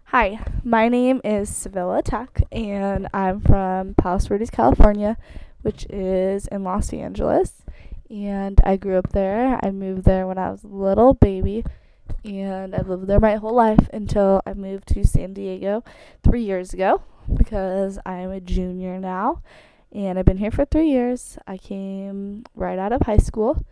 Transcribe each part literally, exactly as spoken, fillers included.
Hi, my name is Sevilla Tuck, and I'm from Palos Verdes, California, which is in Los Angeles. And I grew up there. I moved there when I was a little baby, and I lived there my whole life until I moved to San Diego three years ago because I'm a junior now. And I've been here for three years. I came right out of high school,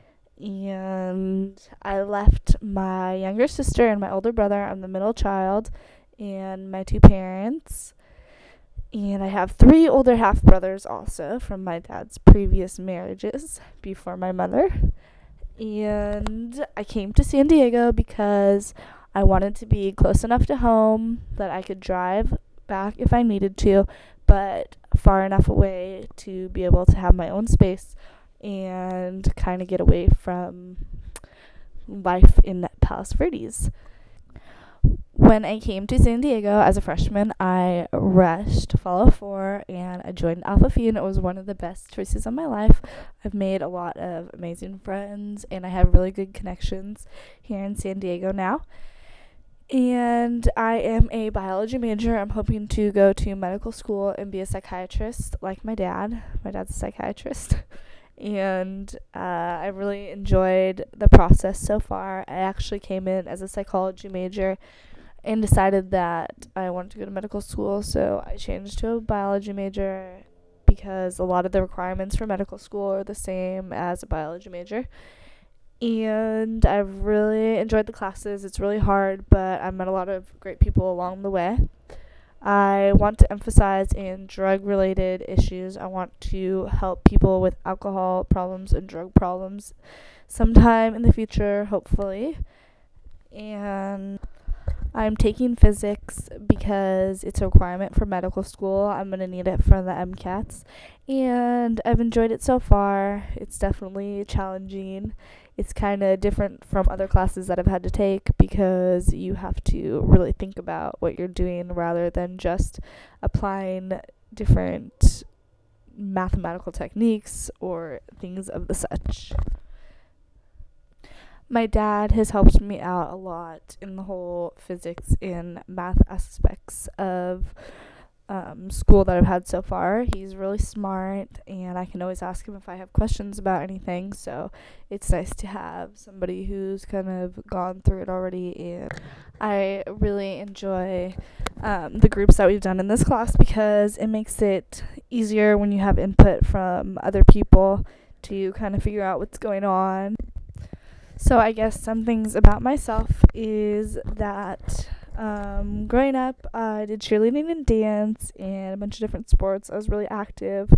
and I left my younger sister and my older brother. I'm the middle child, and my two parents. And I have three older half brothers also from my dad's previous marriages before my mother. And I came to San Diego because I wanted to be close enough to home that I could drive back if I needed to, but far enough away to be able to have my own space and kind of get away from life in Palos Verdes. When I came to San Diego as a freshman, I rushed Follow four and I joined Alpha Phi, and it was one of the best choices of my life. I've made a lot of amazing friends, and I have really good connections here in San Diego now. And I am a biology major. I'm hoping to go to medical school and be a psychiatrist like my dad. My dad's a psychiatrist. and uh, I really enjoyed the process so far. I actually came in as a psychology major and decided that I wanted to go to medical school, so I changed to a biology major because a lot of the requirements for medical school are the same as a biology major. And I've really enjoyed the classes. It's really hard, but I met a lot of great people along the way. I want to emphasize in drug related issues. I want to help people with alcohol problems and drug problems sometime in the future, hopefully. And I'm taking physics because it's a requirement for medical school. I'm going to need it for the MCATs. And I've enjoyed it so far. It's definitely challenging. It's kind of different from other classes that I've had to take because you have to really think about what you're doing rather than just applying different mathematical techniques or things of the such. My dad has helped me out a lot in the whole physics and math aspects of um, school that I've had so far. He's really smart, and I can always ask him if I have questions about anything. So it's nice to have somebody who's kind of gone through it already. And I really enjoy um, the groups that we've done in this class because it makes it easier when you have input from other people to kind of figure out what's going on. So I guess some things about myself is that um, growing up, I did cheerleading and dance and a bunch of different sports. I was really active.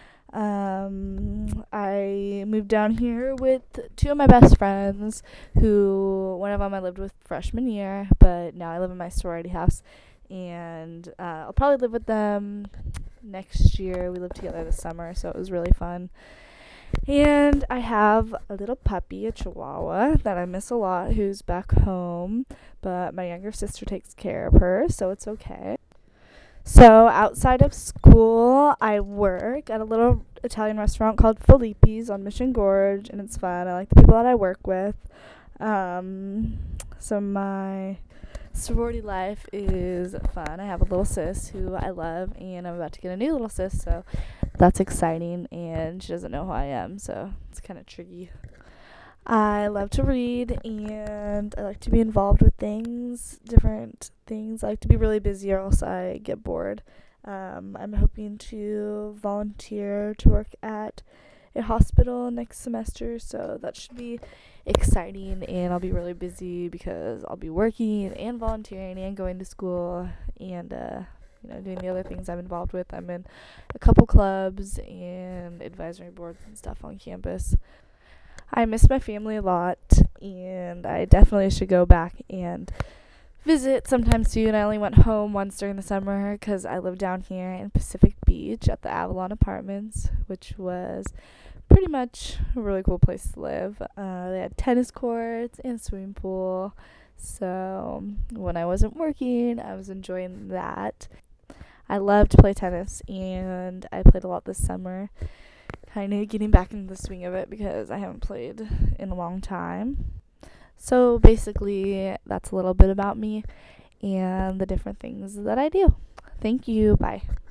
Um, I moved down here with two of my best friends, who one of them I lived with freshman year, but now I live in my sorority house, and uh, I'll probably live with them next year. We lived together this summer, so it was really fun. And I have a little puppy, a chihuahua, that I miss a lot, who's back home, but my younger sister takes care of her, so it's okay. So outside of school, I work at a little Italian restaurant called Filippi's on Mission Gorge, and it's fun. I like the people that I work with. Um, so my sorority life is fun. I have a little sis who I love, and I'm about to get a new little sis, so that's exciting, and she doesn't know who I am, so it's kind of tricky. I love to read, and I like to be involved with things, different things. I like to be really busy or else I get bored. Um, I'm hoping to volunteer to work at a hospital next semester, so that should be exciting, and I'll be really busy because I'll be working and volunteering and going to school and uh, you know, doing the other things I'm involved with. I'm in a couple clubs and advisory boards and stuff on campus. I miss my family a lot, and I definitely should go back and visit sometime soon. I only went home once during the summer because I live down here in Pacific Beach at the Avalon Apartments, which was pretty much a really cool place to live. Uh, they had tennis courts and a swimming pool, so when I wasn't working, I was enjoying that. I love to play tennis, and I played a lot this summer, kind of getting back into the swing of it because I haven't played in a long time. So basically, that's a little bit about me. and the different things that I do. Thank you. Bye.